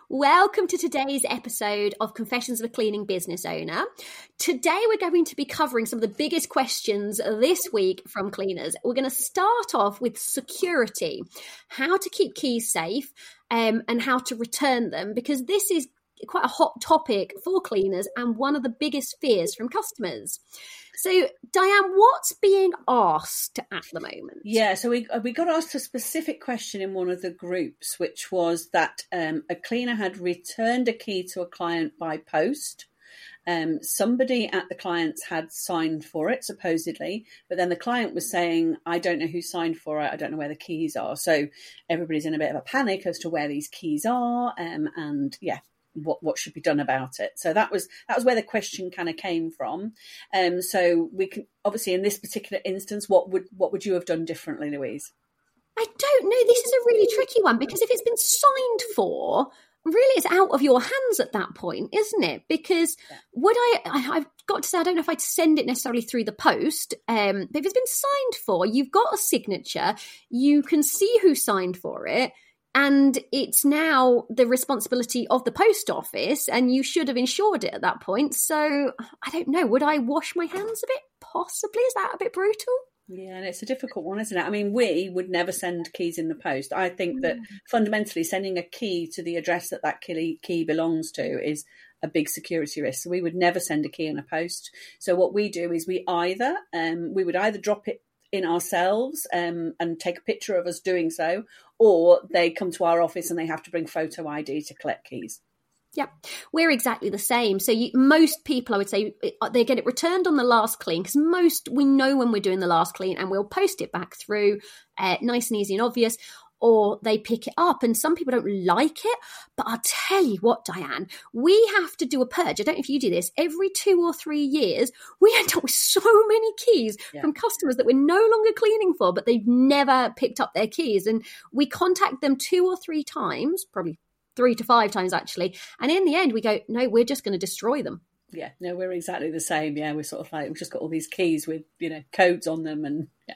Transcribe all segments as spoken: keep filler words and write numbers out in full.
Welcome to today's episode of Confessions of a Cleaning Business Owner. Today we're going to be covering some of the biggest questions this week from cleaners. We're going to start off with security, how to keep keys safe um, and how to return them, because this is quite a hot topic for cleaners and one of the biggest fears from customers. So, Diane, what's being asked at the moment? Yeah, so we we got asked a specific question in one of the groups, which was that um, a cleaner had returned a key to a client by post. Um, somebody at the client's had signed for it, supposedly, but then the client was saying, I don't know who signed for it, I don't know where the keys are. So everybody's in a bit of a panic as to where these keys are, um, and yeah, what what should be done about it. So that was that was where the question kind of came from. Um so we can obviously in this particular instance, what would what would you have done differently, Louise? I don't know. This is a really tricky one, because if it's been signed for, really it's out of your hands at that point, isn't it? Because yeah. would I, I I've got to say, I don't know if I'd send it necessarily through the post, um but if it's been signed for, you've got a signature, you can see who signed for it, and it's now the responsibility of the post office, and you should have insured it at that point. So I don't know. Would I wash my hands a bit? Possibly. Is that a bit brutal? Yeah, and it's a difficult one, isn't it? I mean, we would never send keys in the post. I think that fundamentally sending a key to the address that that key, key belongs to is a big security risk. So we would never send a key in a post. So what we do is we either, um, we would either drop it in ourselves um, and take a picture of us doing so, or they come to our office and they have to bring photo I D to collect keys. Yeah, we're exactly the same. So you, most people, I would say, they get it returned on the last clean, because most, we know when we're doing the last clean and we'll post it back through, uh, nice and easy and obvious, or they pick it up. And some people don't like it, but I'll tell you what, Diane, we have to do a purge. I don't know if you do this. Every two or three years, we end up with so many keys yeah. from customers that we're no longer cleaning for, but they've never picked up their keys. And we contact them two or three times, probably three to five times actually. And in the end, we go, no, we're just going to destroy them. Yeah, no, we're exactly the same. Yeah, we're sort of like, we've just got all these keys with, you know, codes on them, and yeah.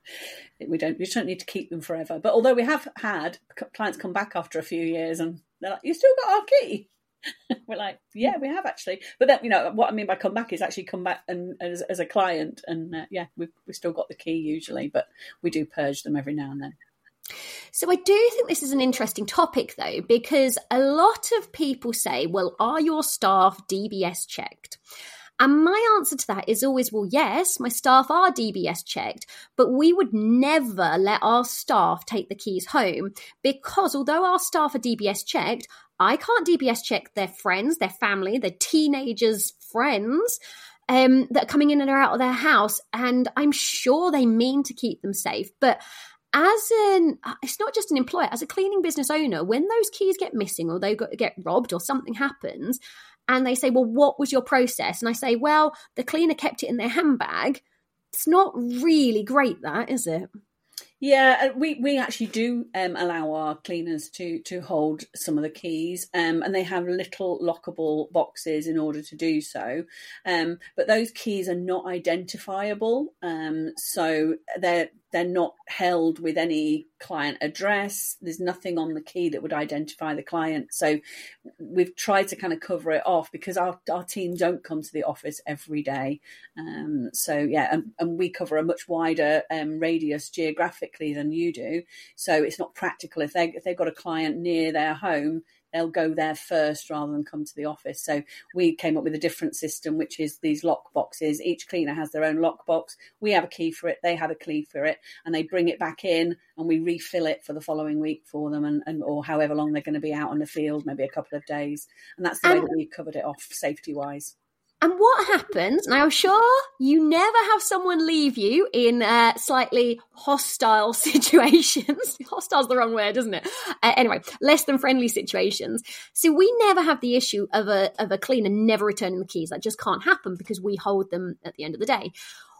We don't, we don't need to keep them forever. But although we have had clients come back after a few years and they're like, you still got our key? We're like, yeah, we have actually. But then, you know, what I mean by come back is actually come back and as, as a client. And uh, yeah, we've, we've still got the key usually, but we do purge them every now and then. So I do think this is an interesting topic, though, because a lot of people say, well, are your staff D B S checked? And my answer to that is always, well, yes, my staff are D B S checked, but we would never let our staff take the keys home, because although our staff are D B S checked, I can't D B S check their friends, their family, their teenagers' friends um, that are coming in and out of their house. And I'm sure they mean to keep them safe. But as an, it's not just an employer, as a cleaning business owner, when those keys get missing or they get robbed or something happens, and they say, well, what was your process? And I say, well, the cleaner kept it in their handbag. It's not really great, that, is it? Yeah, we, we actually do um, allow our cleaners to to hold some of the keys, um, and they have little lockable boxes in order to do so. Um, but those keys are not identifiable, um, so they're they're not held with any client address. There's nothing on the key that would identify the client. So we've tried to kind of cover it off, because our, our team don't come to the office every day. Um, so, yeah, and, and we cover a much wider um, radius geographically than you do. So it's not practical. If, they, if they've got a client near their home, they'll go there first rather than come to the office. So we came up with a different system, which is these lock boxes. Each cleaner has their own lock box. We have a key for it. They have a key for it. And they bring it back in and we refill it for the following week for them, and, and or however long they're going to be out on the field, maybe a couple of days. And that's the way um, that we covered it off safety-wise. And what happens, now I'm sure you never have someone leave you in uh, slightly hostile situations. Hostile's the wrong word, isn't it? Uh, anyway, less than friendly situations. So we never have the issue of a of a cleaner never returning the keys. That just can't happen, because we hold them at the end of the day.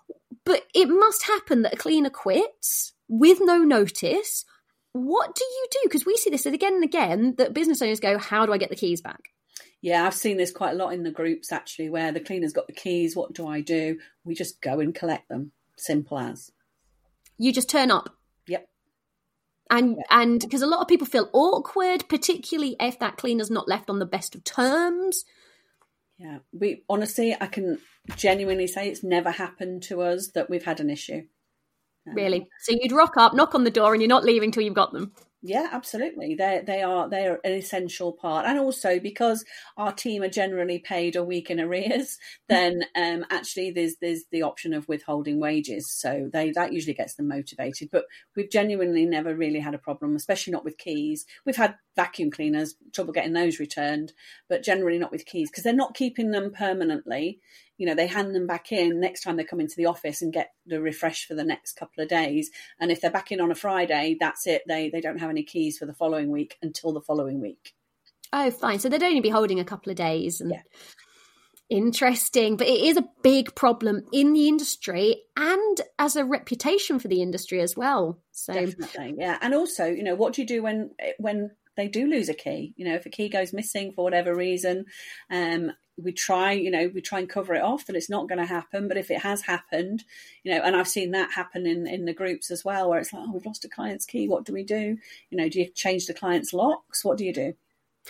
But it must happen that a cleaner quits with no notice. What do you do? Because we see this again and again, that business owners go, how do I get the keys back? Yeah, I've seen this quite a lot in the groups, actually, where the cleaner's got the keys. What do I do? We just go and collect them. Simple as. You just turn up? Yep. And and because a lot of people feel awkward, particularly if that cleaner's not left on the best of terms. Yeah, we honestly, I can genuinely say it's never happened to us that we've had an issue. Um, really? So you'd rock up, knock on the door, and you're not leaving till you've got them? Yeah, absolutely. They they are they are an essential part, and also because our team are generally paid a week in arrears, then um, actually there's there's the option of withholding wages, so they that usually gets them motivated. But we've genuinely never really had a problem, especially not with keys. We've had vacuum cleaners, trouble getting those returned, but generally not with keys because they're not keeping them permanently. You know, they hand them back in next time they come into the office and get the refresh for the next couple of days. And if they're back in on a Friday, that's it. They they don't have any keys for the following week until the following week. Oh, fine. So they'd only be holding a couple of days. And yeah. Interesting. But it is a big problem in the industry and as a reputation for the industry as well. So definitely, yeah. And also, you know, what do you do when when they do lose a key? You know, if a key goes missing for whatever reason, um, we try, you know, we try and cover it off that it's not going to happen. But if it has happened, you know, and I've seen that happen in, in the groups as well, where it's like, oh, we've lost a client's key. What do we do? You know, do you change the client's locks? What do you do?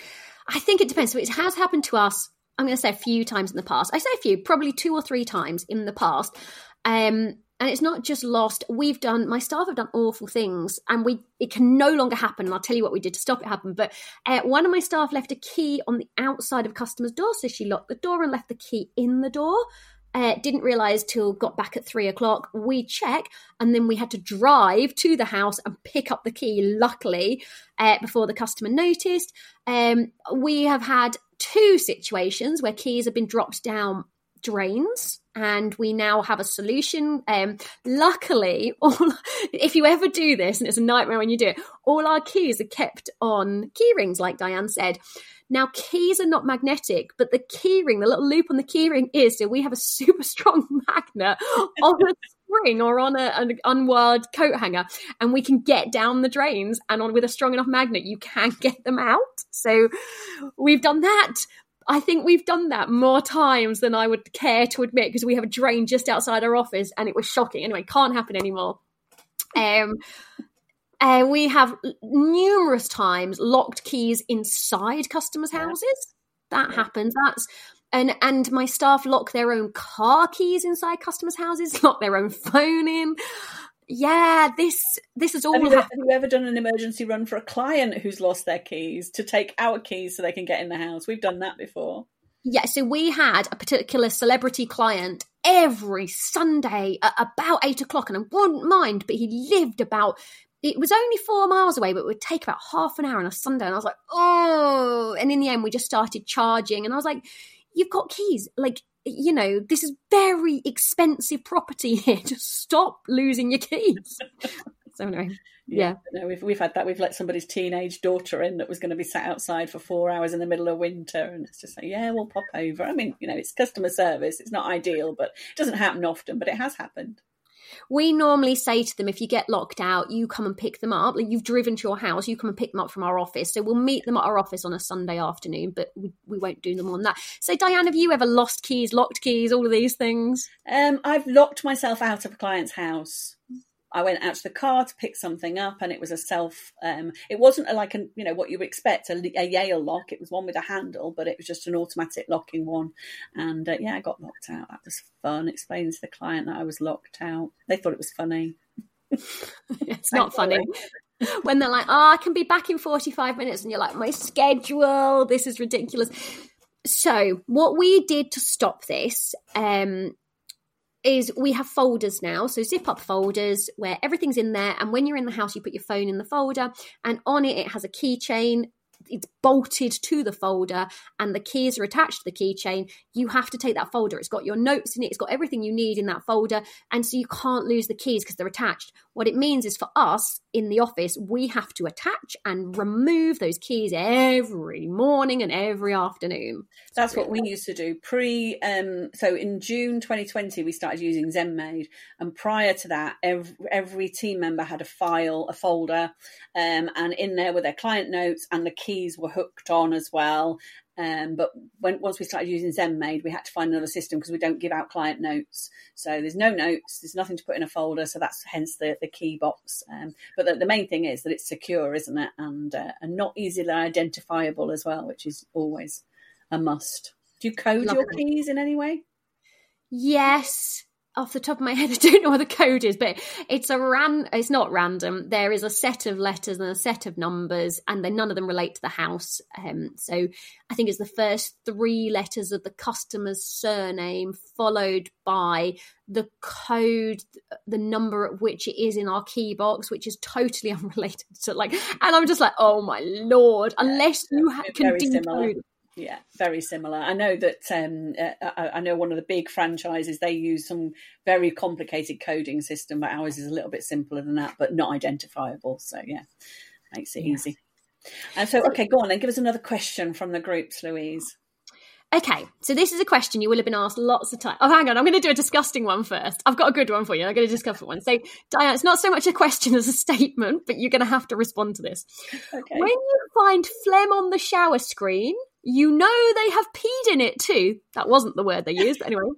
I think it depends. So it has happened to us, I'm going to say a few times in the past. I say a few, probably two or three times in the past. Um, and it's not just lost. We've done, my staff have done awful things and we it can no longer happen. And I'll tell you what we did to stop it happening. But uh, one of my staff left a key on the outside of a customer's door. So she locked the door and left the key in the door. Uh, didn't realise till got back at three o'clock. We check and then we had to drive to the house and pick up the key, luckily, uh, before the customer noticed. Um, we have had two situations where keys have been dropped down drains and we now have a solution. Um, luckily, all, if you ever do this, and it's a nightmare when you do it, all our keys are kept on key rings, like Diane said. Now, keys are not magnetic, but the key ring, the little loop on the key ring is, so we have a super strong magnet on a spring or on a, an unwired coat hanger, and we can get down the drains, and on with a strong enough magnet, you can get them out. So we've done that. I think we've done that more times than I would care to admit because we have a drain just outside our office and it was shocking. Anyway, can't happen anymore. Um, uh, we have numerous times locked keys inside customers' houses. That yeah. happens. That's and and my staff lock their own car keys inside customers' houses, lock their own phone in. Yeah, this this is all. Have you, have you ever done an emergency run for a client who's lost their keys to take our keys so they can get in the house? We've done that before. Yeah, so we had a particular celebrity client every Sunday at about eight o'clock, and I wouldn't mind, but he lived about. It was only four miles away, but it would take about half an hour on a Sunday, and I was like, oh! And in the end, we just started charging, and I was like, "You've got keys, like." You know, this is very expensive property here. Just stop losing your keys. So anyway, yeah. yeah. No, we've we've had that. We've let somebody's teenage daughter in that was going to be sat outside for four hours in the middle of winter, and it's just like, yeah, we'll pop over. I mean, you know, it's customer service. It's not ideal, but it doesn't happen often, but it has happened. We normally say to them, if you get locked out, you come and pick them up. Like you've driven to your house, you come and pick them up from our office. So we'll meet them at our office on a Sunday afternoon, but we, we won't do them on that. So Diane, have you ever lost keys, locked keys, all of these things? Um, I've locked myself out of a client's house. I went out to the car to pick something up, and it was a self. Um, it wasn't a, like a, you know, what you would expect a, a Yale lock. It was one with a handle, but it was just an automatic locking one. And uh, yeah, I got locked out. That was fun. Explaining to the client that I was locked out. They thought it was funny. It's not funny when they're like, "Oh, I can be back in forty-five minutes," and you're like, "My schedule. This is ridiculous." So what we did to stop this. Um, is we have folders now, so zip up folders where everything's in there, and when you're in the house you put your phone in the folder, and on it it has a keychain. It's bolted to the folder and the keys are attached to the keychain. You have to take that folder. It's got your notes in it. It's got everything you need in that folder. And so you can't lose the keys because they're attached. What it means is for us in the office, we have to attach and remove those keys every morning and every afternoon. That's what we used to do pre. Um, so in June twenty twenty, we started using ZenMaid. And prior to that, every, every team member had a file, a folder, um, and in there were their client notes and the keys were hooked on as well. Um, but when once we started using ZenMaid, we had to find another system because we don't give out client notes. So there's no notes, there's nothing to put in a folder. So that's hence the, the key box. Um, but the, the main thing is that it's secure, isn't it? And, uh, and not easily identifiable as well, which is always a must. Do you code Love your it. keys in any way? Yes. Off the top of my head, I don't know what the code is, but it's a ran. It's not random. There is a set of letters and a set of numbers, and then none of them relate to the house. Um, so I think it's the first three letters of the customer's surname, followed by the code, the number at which it is in our key box, which is totally unrelated to like. And I'm just like, oh my lord! Unless you ha- can decode. Yeah, very similar. I know that um, uh, I, I know one of the big franchises, they use some very complicated coding system, but ours is a little bit simpler than that, but not identifiable. So, yeah, makes it yeah. easy. And so, okay, go on then. Give us another question from the groups, Louise. Okay, so this is a question you will have been asked lots of times. Oh, hang on, I'm going to do a disgusting one first. I've got a good one for you. I'm going to discuss one. So, Diane, it's not so much a question as a statement, but you're going to have to respond to this. Okay. When you find phlegm on the shower screen, you know they have peed in it too. That wasn't the word they used, but anyway.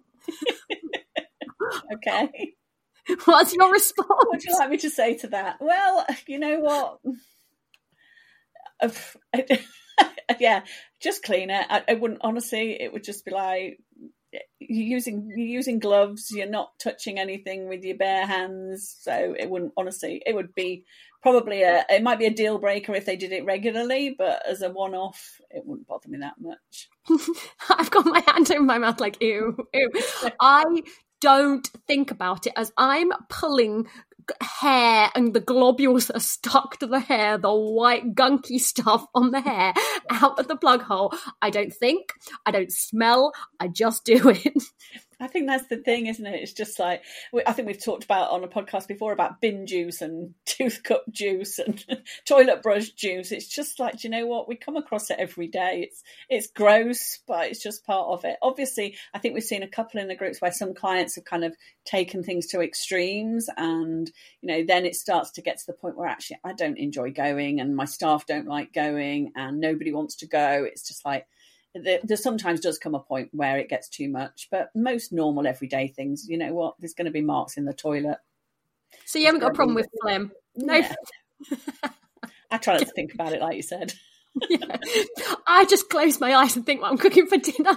Okay. What's your response? What would you like me to say to that? Well, you know what? Yeah, just clean it. I, I wouldn't, honestly, it would just be like, you're using, you're using gloves, you're not touching anything with your bare hands. So it wouldn't, honestly, it would be probably a, it might be a deal breaker if they did it regularly, but as a one-off, it wouldn't bother me that much. I've got my hand over my mouth like, ew, ew. I don't think about it as I'm pulling hair and the globules that are stuck to the hair, the white gunky stuff on the hair out of the plug hole. I don't think, I don't smell, I just do it. I think that's the thing, isn't it? It's just like, I think we've talked about on a podcast before about bin juice and tooth cup juice and toilet brush juice. It's just like, do you know what? We come across it every day. It's it's gross, but it's just part of it. Obviously, I think we've seen a couple in the groups where some clients have kind of taken things to extremes, and, you know, then it starts to get to the point where actually I don't enjoy going and my staff don't like going and nobody wants to go. It's just like, there sometimes does come a point where it gets too much, but most normal everyday things, you know what, there's going to be marks in the toilet. So you haven't got a problem with phlegm? No. Yeah. I try not to think about it, like you said. Yeah. I just close my eyes and think what I'm cooking for dinner.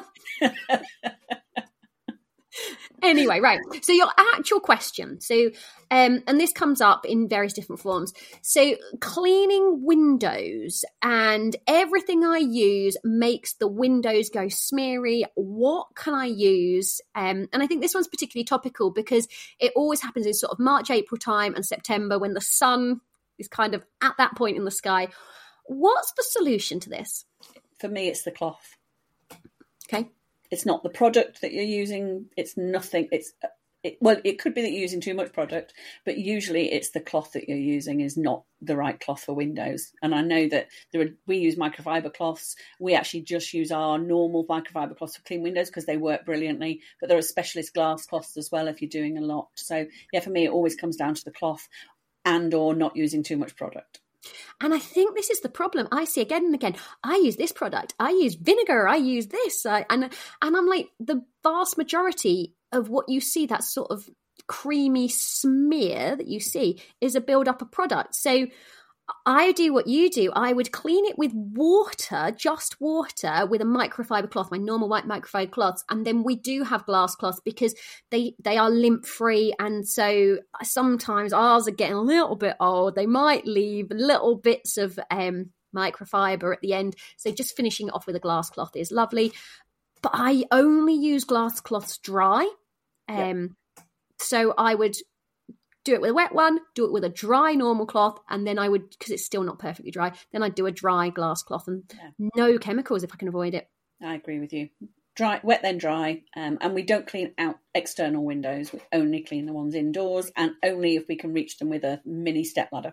Anyway, right. So your actual question. So, um, and this comes up in various different forms. So cleaning windows, and everything I use makes the windows go smeary. What can I use? Um, and I think this one's particularly topical because it always happens in sort of March, April time and September when the sun is kind of at that point in the sky. What's the solution to this? For me, it's the cloth. Okay. It's not the product that you're using. It's nothing. It's it, well, it could be that you're using too much product, but usually it's the cloth that you're using is not the right cloth for windows. And I know that there are, we use microfiber cloths. We actually just use our normal microfiber cloths for clean windows because they work brilliantly. But there are specialist glass cloths as well if you're doing a lot. So yeah, for me, it always comes down to the cloth and or not using too much product. And I think this is the problem I see again and again. I use this product. I use vinegar. I use this. I, and and I'm like, the vast majority of what you see, that sort of creamy smear that you see, is a build-up of product. So I do what you do. I would clean it with water, just water, with a microfiber cloth, my normal white microfiber cloths. And then we do have glass cloths because they, they are lint-free. And so sometimes ours are getting a little bit old. They might leave little bits of um, microfiber at the end. So just finishing it off with a glass cloth is lovely. But I only use glass cloths dry. Um, yep. So I would do it with a wet one, do it with a dry normal cloth, and then I would, because it's still not perfectly dry, then I'd do a dry glass cloth and yeah. no chemicals if I can avoid it. I agree with you. Dry, wet then dry, um, and we don't clean out external windows. We only clean the ones indoors, and only if we can reach them with a mini step ladder.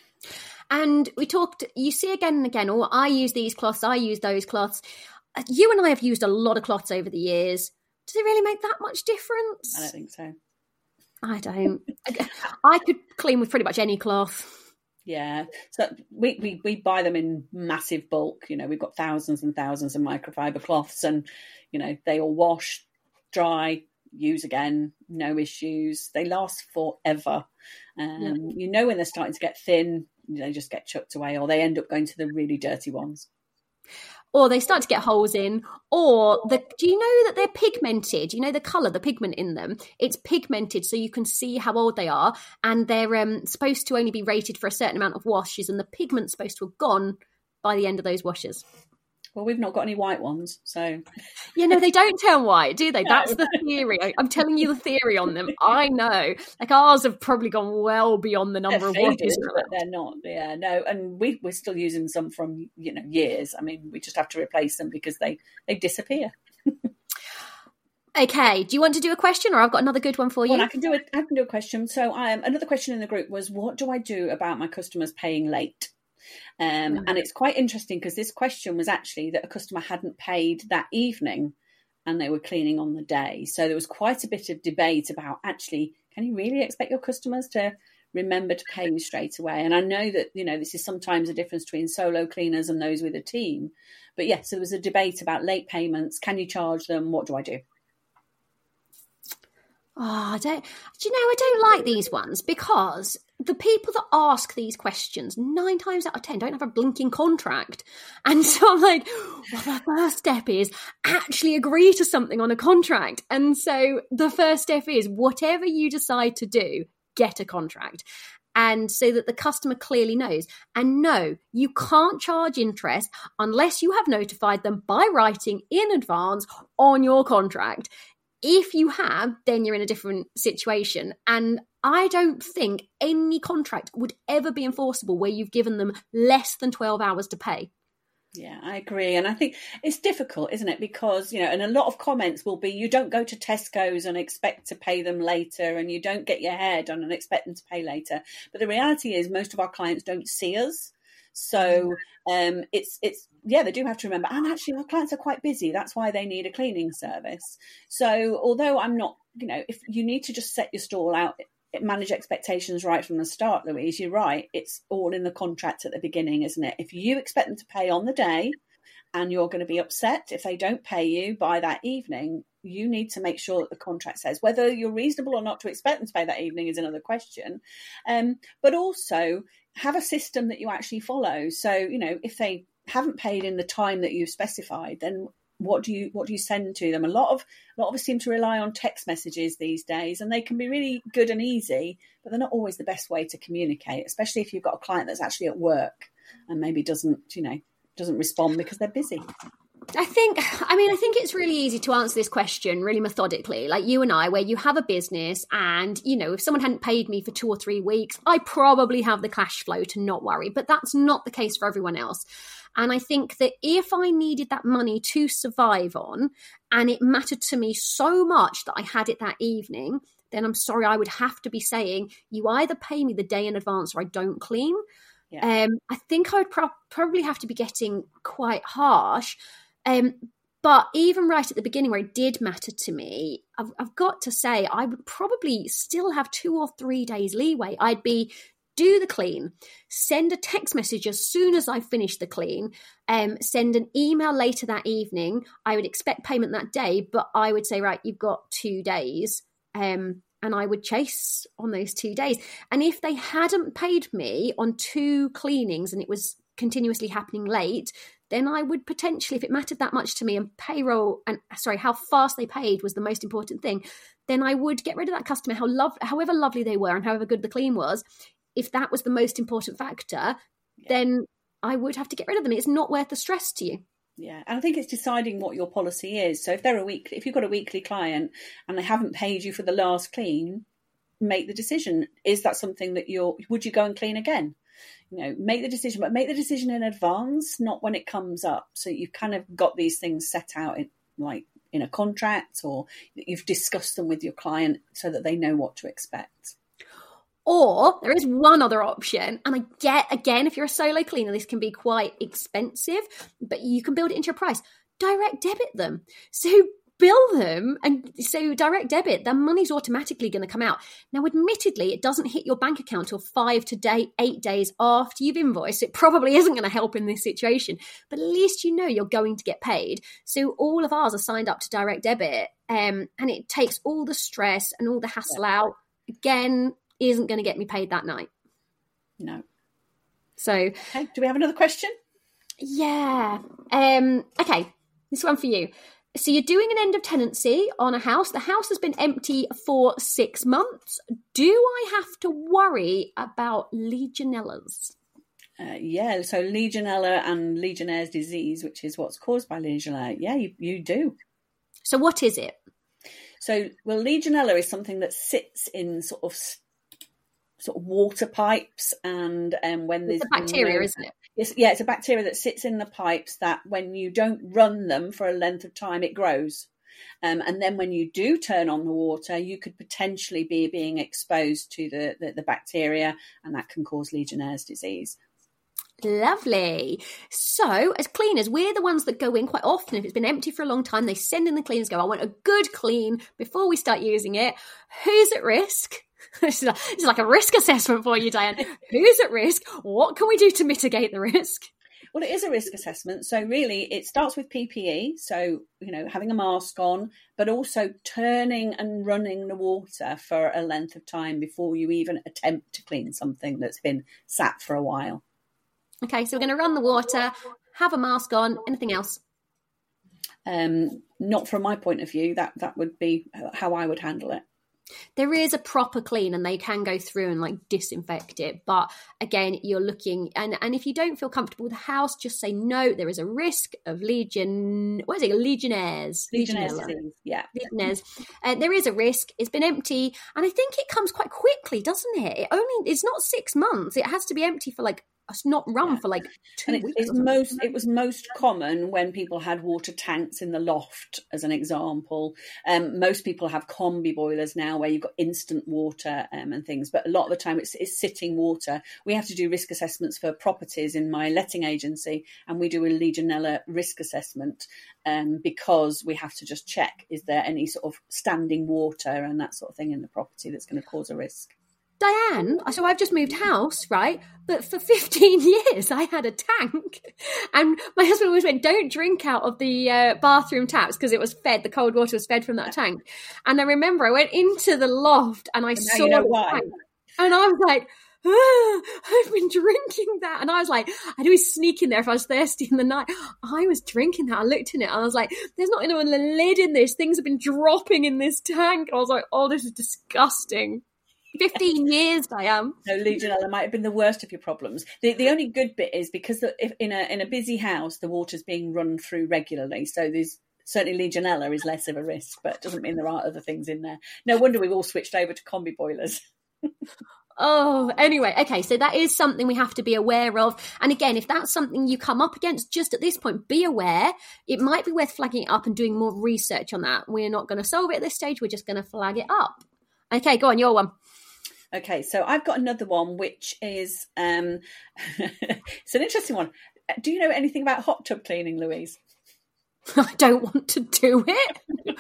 And we talked, you see again and again, or I use these cloths, I use those cloths. You and I have used a lot of cloths over the years. Does it really make that much difference? I don't think so. I don't. I could clean with pretty much any cloth. Yeah, so we, we, we buy them in massive bulk. You know, we've got thousands and thousands of microfiber cloths, and, you know, they all wash, dry, use again, no issues. They last forever. Um, yeah. You know, when they're starting to get thin, they just get chucked away, or they end up going to the really dirty ones. Or they start to get holes in, or the, do you know that they're pigmented? You know the colour, the pigment in them? It's pigmented so you can see how old they are, and they're um, supposed to only be rated for a certain amount of washes, and the pigment's supposed to have gone by the end of those washes. Well, we've not got any white ones, so... Yeah, no, they don't turn white, do they? No. That's the theory. I'm telling you the theory on them. I know. Like, ours have probably gone well beyond the number they're of faded, washes. But they're not, yeah, no. And we, we're still using some from, you know, years. I mean, we just have to replace them because they, they disappear. Okay, do you want to do a question, or I've got another good one for you? Well, I can do a, I can do a question. So um, another question in the group was, what do I do about my customers paying late? Um, mm. And it's quite interesting because this question was actually that a customer hadn't paid that evening and they were cleaning on the day. So there was quite a bit of debate about, actually, can you really expect your customers to remember to pay you straight away? And I know that, you know, this is sometimes a difference between solo cleaners and those with a team. But yes, there was a debate about late payments. Can you charge them? What do I do? Oh, I don't, do you know, I don't like these ones because the people that ask these questions, nine times out of ten, don't have a blinking contract. And so I'm like, well, the first step is actually agree to something on a contract. And so the first step is whatever you decide to do, get a contract. And so that the customer clearly knows. And no, you can't charge interest unless you have notified them by writing in advance on your contract. If you have, then you're in a different situation. And I don't think any contract would ever be enforceable where you've given them less than twelve hours to pay. Yeah, I agree. And I think it's difficult, isn't it? Because, you know, and a lot of comments will be, you don't go to Tesco's and expect to pay them later, and you don't get your hair done and expect them to pay later. But the reality is most of our clients don't see us. So um, it's, it's yeah, they do have to remember. And actually, our clients are quite busy. That's why they need a cleaning service. So although I'm not, you know, if you need to just set your stall out, manage expectations right from the start, Louise, you're right. It's all in the contract at the beginning, isn't it? If you expect them to pay on the day and you're going to be upset if they don't pay you by that evening, you need to make sure that the contract says whether you're reasonable or not to expect them to pay that evening is another question. Um, but also have a system that you actually follow. So, you know, if they haven't paid in the time that you've specified, then what do you what do you send to them? A lot of a lot of us seem to rely on text messages these days, and they can be really good and easy, but they're not always the best way to communicate, especially if you've got a client that's actually at work and maybe doesn't, you know, doesn't respond because they're busy. I think, I mean, I think it's really easy to answer this question really methodically, like you and I, where you have a business and, you know, if someone hadn't paid me for two or three weeks, I probably have the cash flow to not worry. But that's not the case for everyone else. And I think that if I needed that money to survive on, and it mattered to me so much that I had it that evening, then I'm sorry, I would have to be saying, you either pay me the day in advance or I don't clean. Yeah. Um, I think I would pro- probably have to be getting quite harsh. Um, but even right at the beginning where it did matter to me, I've, I've got to say I would probably still have two or three days leeway. I'd be do the clean, send a text message as soon as I finish the clean, um, send an email later that evening. I would expect payment that day, but I would say, right, you've got two days. Um, and I would chase on those two days. And if they hadn't paid me on two cleanings and it was continuously happening late, then I would potentially, if it mattered that much to me and payroll and sorry, how fast they paid was the most important thing, then I would get rid of that customer, how love, however lovely they were and however good the clean was. If that was the most important factor, yeah. then I would have to get rid of them. It's not worth the stress to you. Yeah, and I think it's deciding what your policy is. So if they're a week, if you've got a weekly client and they haven't paid you for the last clean, make the decision. Is that something that you're, would you go and clean again? You know, make the decision, but make the decision in advance, not when it comes up. So you've kind of got these things set out in, like in a contract, or you've discussed them with your client so that they know what to expect. Or there is one other option, and I get, again, if you're a solo cleaner, this can be quite expensive, but you can build it into your price. Direct debit them. So bill them, and so direct debit, their money's automatically going to come out. Now, admittedly, it doesn't hit your bank account till five to day, eight days after you've invoiced. It probably isn't going to help in this situation, but at least you know you're going to get paid. So all of ours are signed up to direct debit, um, and it takes all the stress and all the hassle yeah. out. Again, isn't going to get me paid that night. No. So, okay, do we have another question? Yeah. Um, okay, this one for you. So you're doing an end of tenancy on a house. The house has been empty for six months. Do I have to worry about Legionellas? Uh, yeah, so Legionella and Legionnaire's disease, which is what's caused by Legionella. Yeah, you, you do. So what is it? So, well, Legionella is something that sits in sort of sort of water pipes, and um, when there's it's a bacteria, no, isn't it? It's, yeah, it's a bacteria that sits in the pipes that when you don't run them for a length of time, it grows. Um, and then when you do turn on the water, you could potentially be being exposed to the, the, the bacteria, and that can cause Legionnaire's disease. Lovely. So as cleaners, we're the ones that go in quite often. If it's been empty for a long time, they send in the cleaners, go, I want a good clean before we start using it. Who's at risk? This is like a risk assessment for you, Diane. Who's at risk? What can we do to mitigate the risk? Well, it is a risk assessment. So really it starts with P P E. So, you know, having a mask on, but also turning and running the water for a length of time before you even attempt to clean something that's been sat for a while. Okay, so we're going to run the water, have a mask on. Anything else? Um, not from my point of view. That that would be how I would handle it. There is a proper clean, and they can go through and like disinfect it. But again, you're looking, and, and if you don't feel comfortable with the house, just say no. There is a risk of legion. What is it? Legionnaires. Legionnaires disease. Yeah. Legionnaires. Uh, there is a risk. It's been empty, and I think it comes quite quickly, doesn't it? It only. It's not six months. It has to be empty for like. It's not run yeah. for like two and it, weeks. It's most, it was most common when people had water tanks in the loft, as an example. Um, most people have combi boilers now where you've got instant water um, and things, but a lot of the time it's, it's sitting water. We have to do risk assessments for properties in my letting agency, and we do a Legionella risk assessment um, because we have to just check, is there any sort of standing water and that sort of thing in the property that's going to cause a risk. Diane, so I've just moved house, right? But for fifteen years, I had a tank. And my husband always went, don't drink out of the uh, bathroom taps because it was fed, the cold water was fed from that tank. And I remember I went into the loft and I and saw you know the why. tank. And I was like, ah, I've been drinking that. And I was like, I'd always sneak in there if I was thirsty in the night. I was drinking that. I looked in it and I was like, there's not even a lid in this. Things have been dropping in this tank. And I was like, oh, this is disgusting. fifteen years, I am. No, Legionella might have been the worst of your problems. The the only good bit is because the, if in a in a busy house, the water's being run through regularly. So there's certainly Legionella is less of a risk, but it doesn't mean there aren't other things in there. No wonder we've all switched over to combi boilers. Oh, anyway, okay, so that is something we have to be aware of. And again, if that's something you come up against just at this point, be aware. It might be worth flagging it up and doing more research on that. We're not going to solve it at this stage. We're just going to flag it up. Okay, go on, your one. Okay, so I've got another one, which is, um, it's an interesting one. Do you know anything about hot tub cleaning, Louise? I don't want to do it.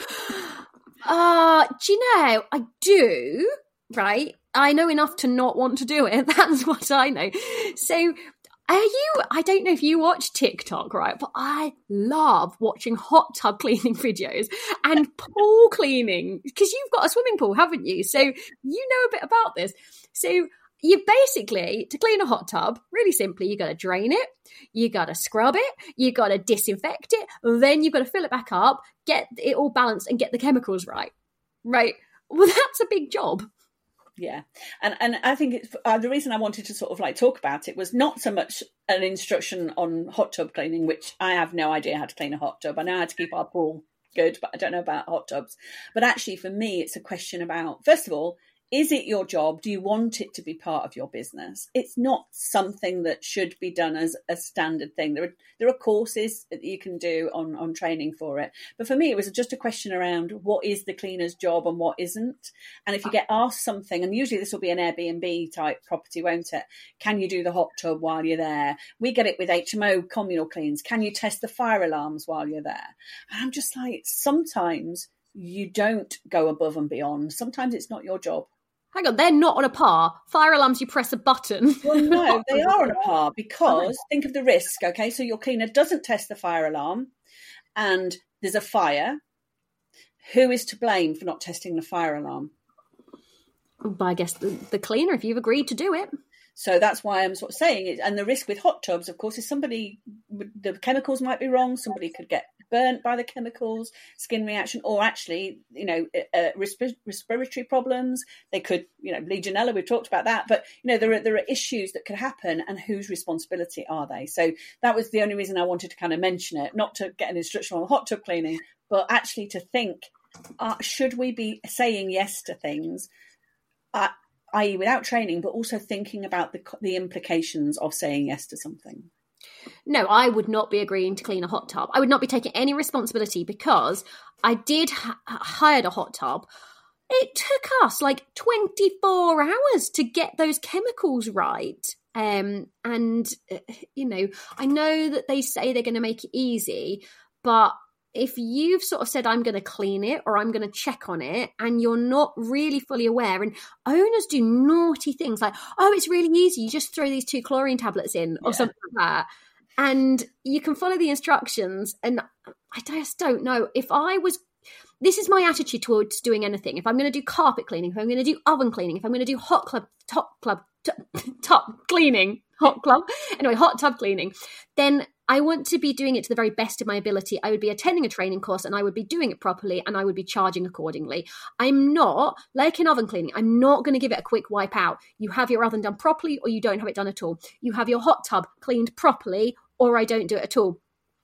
uh, do you know, I do, right? I know enough to not want to do it. That's what I know. So are you, I don't know if you watch TikTok, right? But I love watching hot tub cleaning videos and pool cleaning because you've got a swimming pool, haven't you? So you know a bit about this. So you basically, to clean a hot tub, really simply, you got to drain it, you got to scrub it, you got to disinfect it, then you've got to fill it back up, get it all balanced and get the chemicals right. Right. Well, that's a big job. Yeah. And and I think it's, uh, the reason I wanted to sort of like talk about it was not so much an instruction on hot tub cleaning, which I have no idea how to clean a hot tub. I know how to keep our pool good, but I don't know about hot tubs. But actually, for me, it's a question about, first of all, is it your job? Do you want it to be part of your business? It's not something that should be done as a standard thing. There are there are courses that you can do on, on training for it. But for me, it was just a question around what is the cleaner's job and what isn't. And if you get asked something, and usually this will be an Airbnb type property, won't it? Can you do the hot tub while you're there? We get it with H M O communal cleans. Can you test the fire alarms while you're there? And I'm just like, sometimes you don't go above and beyond. Sometimes it's not your job. Hang on, they're not on a par. Fire alarms, you press a button. Well, no, they are on a par because think of the risk, okay? So your cleaner doesn't test the fire alarm and there's a fire. Who is to blame for not testing the fire alarm? I guess the, the cleaner, if you've agreed to do it. So that's why I'm sort of saying it. And the risk with hot tubs, of course, is somebody, the chemicals might be wrong. Somebody could get burnt by the chemicals, skin reaction, or actually, you know, uh, resp- respiratory problems. They could, you know, Legionella, we've talked about that. But, you know, there are, there are issues that could happen, and whose responsibility are they? So that was the only reason I wanted to kind of mention it, not to get an instruction on hot tub cleaning, but actually to think, uh, should we be saying yes to things? Uh, that is without training, but also thinking about the the implications of saying yes to something. No, I would not be agreeing to clean a hot tub. I would not be taking any responsibility because I did ha- hired a hot tub. It took us like twenty-four hours to get those chemicals right. Um, and, uh, you know, I know that they say they're going to make it easy, but if you've sort of said, I'm going to clean it or I'm going to check on it, and you're not really fully aware, and owners do naughty things like, oh, it's really easy. You just throw these two chlorine tablets in or yeah. something like that. And you can follow the instructions. And I just don't know if I was, this is my attitude towards doing anything. If I'm going to do carpet cleaning, if I'm going to do oven cleaning, if I'm going to do hot club, top club, t- top cleaning, hot club, anyway, hot tub cleaning, then I want to be doing it to the very best of my ability. I would be attending a training course and I would be doing it properly and I would be charging accordingly. I'm not, like in oven cleaning, I'm not going to give it a quick wipe out. You have your oven done properly or you don't have it done at all. You have your hot tub cleaned properly or I don't do it at all.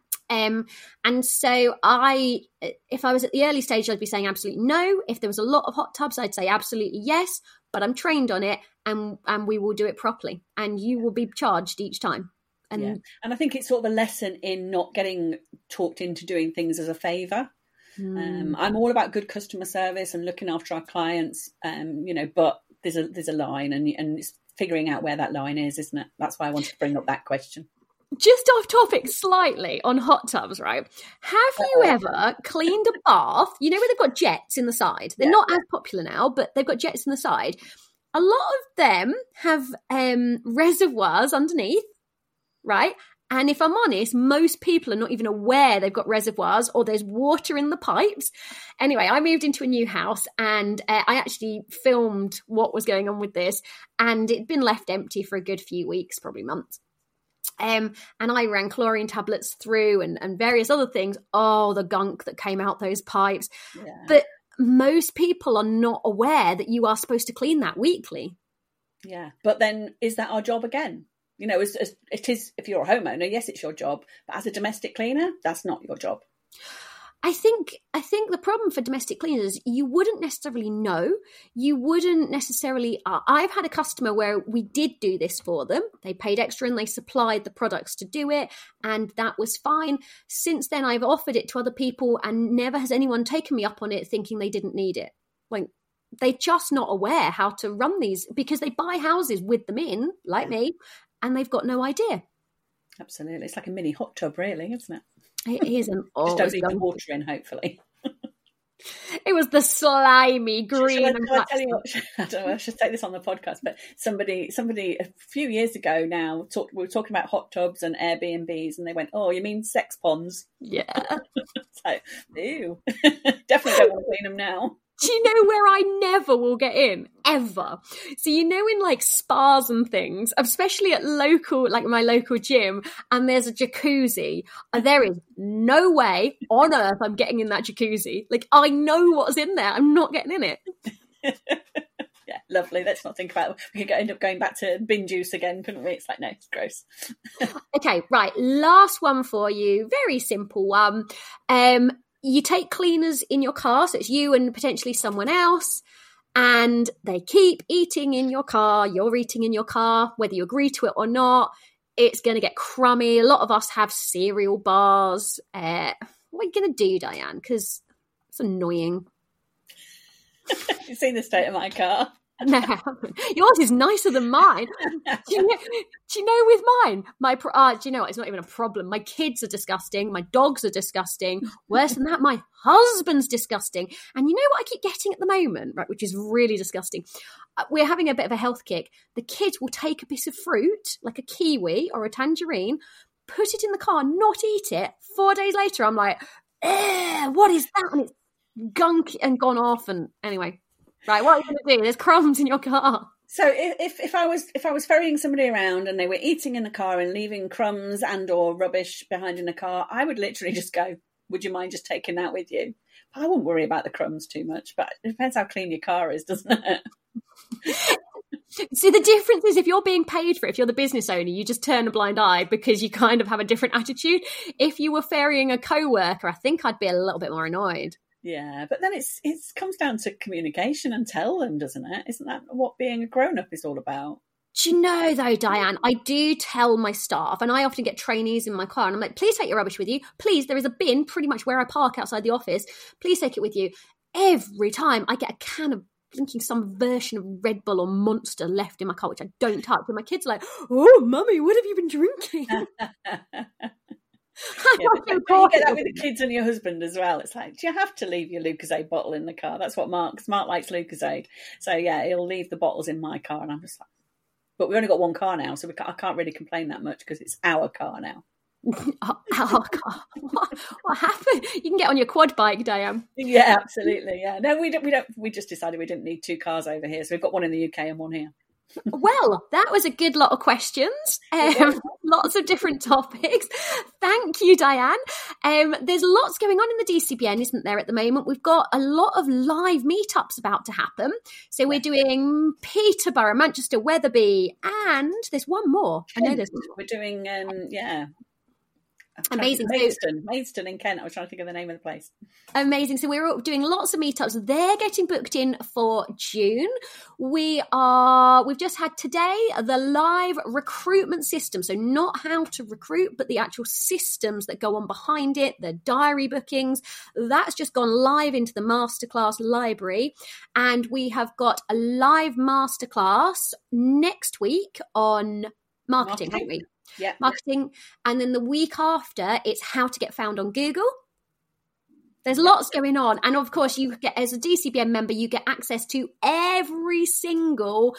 Um, and so I, if I was at the early stage, I'd be saying absolutely no. If there was a lot of hot tubs, I'd say absolutely yes, but I'm trained on it and, and we will do it properly and you will be charged each time. And, yeah. and I think it's sort of a lesson in not getting talked into doing things as a favour. Mm. Um, I'm all about good customer service and looking after our clients, um, you know, but there's a there's a line and, and it's figuring out where that line is, isn't it? That's why I wanted to bring up that question. Just off topic slightly on hot tubs, right? Have you ever cleaned a bath? You know where they've got jets in the side? They're yeah. not as popular now, but they've got jets in the side. A lot of them have um, reservoirs underneath. Right. And if I'm honest, most people are not even aware they've got reservoirs or there's water in the pipes. Anyway, I moved into a new house and uh, I actually filmed what was going on with this, and it'd been left empty for a good few weeks, probably months. Um, and I ran chlorine tablets through and, and various other things. Oh, the gunk that came out those pipes. Yeah. But most people are not aware that you are supposed to clean that weekly. Yeah. But then is that our job again? You know, as, as it is if you're a homeowner, yes, it's your job. But as a domestic cleaner, that's not your job. I think I think the problem for domestic cleaners, you wouldn't necessarily know. You wouldn't necessarily... Uh, I've had a customer where we did do this for them. They paid extra and they supplied the products to do it, and that was fine. Since then, I've offered it to other people, and never has anyone taken me up on it thinking they didn't need it. Like, they're just not aware how to run these because they buy houses with them in, like me, and they've got no idea. Absolutely. It's like a mini hot tub, really, isn't it? It isn't. Just don't leave the water in, hopefully. It was the slimy green. Should, should I, I tell you what? I don't know. I should take this on the podcast. But somebody, somebody a few years ago now, talk, we were talking about hot tubs and Airbnbs, and they went, "Oh, you mean sex ponds?" Yeah. So, ew. Definitely don't want to clean them now. Do you know where I never will get in? Ever. So, you know, in like spas and things, especially at local, like my local gym, and there's a jacuzzi, there is no way on earth I'm getting in that jacuzzi. Like, I know what's in there. I'm not getting in it. Yeah, lovely. Let's not think about it. We could end up going back to bin juice again, couldn't we? It's like, no, it's gross. Okay, right. Last one for you. Very simple one. Um, You take cleaners in your car, so it's you and potentially someone else. And they keep eating in your car. You're eating in your car, whether you agree to it or not. It's going to get crummy. A lot of us have cereal bars. Uh, what are you going to do, Diane? Because it's annoying. You've seen the state of my car. No, yours is nicer than mine. Do you know, do you know with mine, my uh, do you know what? It's not even a problem. My kids are disgusting. My dogs are disgusting. Worse than that, my husband's disgusting. And you know what I keep getting at the moment, right? Which is really disgusting. Uh, we're having a bit of a health kick. The kids will take a piece of fruit, like a kiwi or a tangerine, put it in the car, not eat it. Four days later, I'm like, eh, what is that? And it's gunk and gone off. And anyway. Right, what are you going to do? There's crumbs in your car. So if if I was if I was ferrying somebody around and they were eating in the car and leaving crumbs and or rubbish behind in the car, I would literally just go, would you mind just taking that with you? I wouldn't worry about the crumbs too much, but it depends how clean your car is, doesn't it? See, the difference is if you're being paid for it, if you're the business owner, you just turn a blind eye because you kind of have a different attitude. If you were ferrying a co-worker, I think I'd be a little bit more annoyed. Yeah, but then it's it comes down to communication and tell them, doesn't it? Isn't that what being a grown-up is all about? Do you know, though, Diane, I do tell my staff, and I often get trainees in my car, and I'm like, please take your rubbish with you. Please, there is a bin pretty much where I park outside the office. Please take it with you. Every time I get a can of drinking some version of Red Bull or Monster left in my car, which I don't touch, and my kids are like, oh, Mummy, what have you been drinking? Yeah, but you get that with the kids and your husband as well. It's like, do you have to leave your Lucozade bottle in the car? That's what Mark, Mark likes Lucozade. So yeah, he'll leave the bottles in my car, and I'm just like, but we've only got one car now, so we can't, I can't really complain that much because it's our car now. Our car. What, what happened? You can get on your quad bike, Diane. Yeah, absolutely. Yeah, no, we don't. We don't. We just decided we didn't need two cars over here, so we've got one in the U K and one here. Well, that was a good lot of questions. Um, lots of different topics. Thank you, Diane. Um, there's lots going on in the D C B N, isn't there, at the moment? We've got a lot of live meetups about to happen. So we're doing Peterborough, Manchester, Wetherby, and there's one more. Kent. I know there's We're doing, um, yeah. Amazing. Maidstone, Maidstone in Kent. I was trying to think of the name of the place. Amazing. So we're doing lots of meetups. They're getting booked in for June. We are, we've just had today the live recruitment system. So not how to recruit, but the actual systems that go on behind it, the diary bookings. That's just gone live into the masterclass library. And we have got a live masterclass next week on marketing, marketing. haven't we? Yeah. Marketing. And then the week after, it's how to get found on Google. There's lots going on. And of course, you get, as a D C B N member, you get access to every single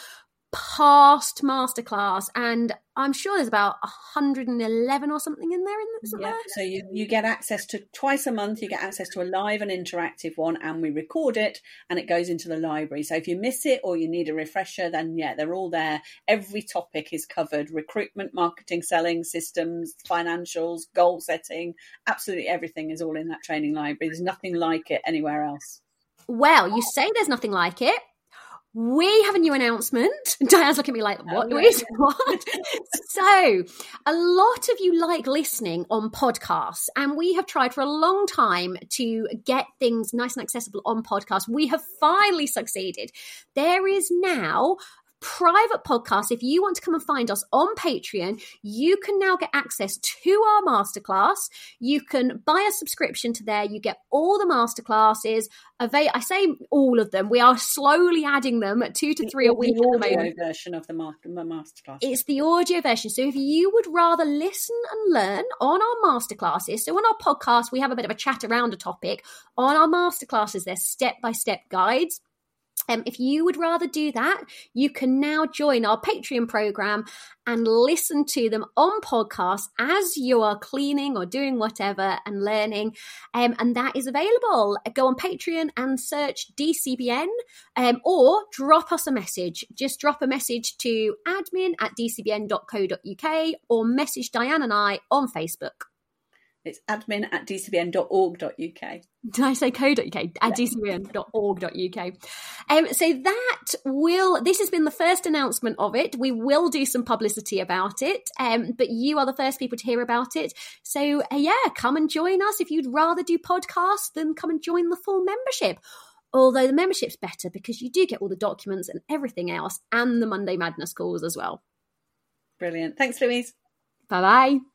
past masterclass. And I'm sure there's about one hundred eleven or something in there. Isn't yeah. there? So you, you get access to twice a month, you get access to a live and interactive one, and we record it and it goes into the library. So if you miss it or you need a refresher, then yeah, they're all there. Every topic is covered: recruitment, marketing, selling, systems, financials, goal setting. Absolutely everything is all in that training library. There's nothing like it anywhere else. Well, you say there's nothing like it. We have a new announcement. Diane's looking at me like, what? Oh, yeah. What? So, a lot of you like listening on podcasts, and we have tried for a long time to get things nice and accessible on podcasts. We have finally succeeded. There is now private podcasts. If you want to come and find us on Patreon, you can now get access to our masterclass. You can buy a subscription to there. You get all the masterclasses. I say all of them. We are slowly adding them at two to three a week. The audio version of the masterclass. It's the audio version. So if you would rather listen and learn on our masterclasses, so on our podcast, we have a bit of a chat around a topic. On our masterclasses, there's step-by-step guides. Um, if you would rather do that, you can now join our Patreon program and listen to them on podcasts as you are cleaning or doing whatever and learning. Um, and that is available. Go on Patreon and search D C B N um, or drop us a message. Just drop a message to admin at d c b n dot co dot u k or message Diane and I on Facebook. It's admin at d c b n dot org dot u k. Did I say co.uk? At d c b n dot org dot u k. Um, so that will, this has been the first announcement of it. We will do some publicity about it, um, but you are the first people to hear about it. So uh, yeah, come and join us. If you'd rather do podcasts, then come and join the full membership. Although the membership's better because you do get all the documents and everything else and the Monday Madness calls as well. Brilliant. Thanks, Louise. Bye-bye.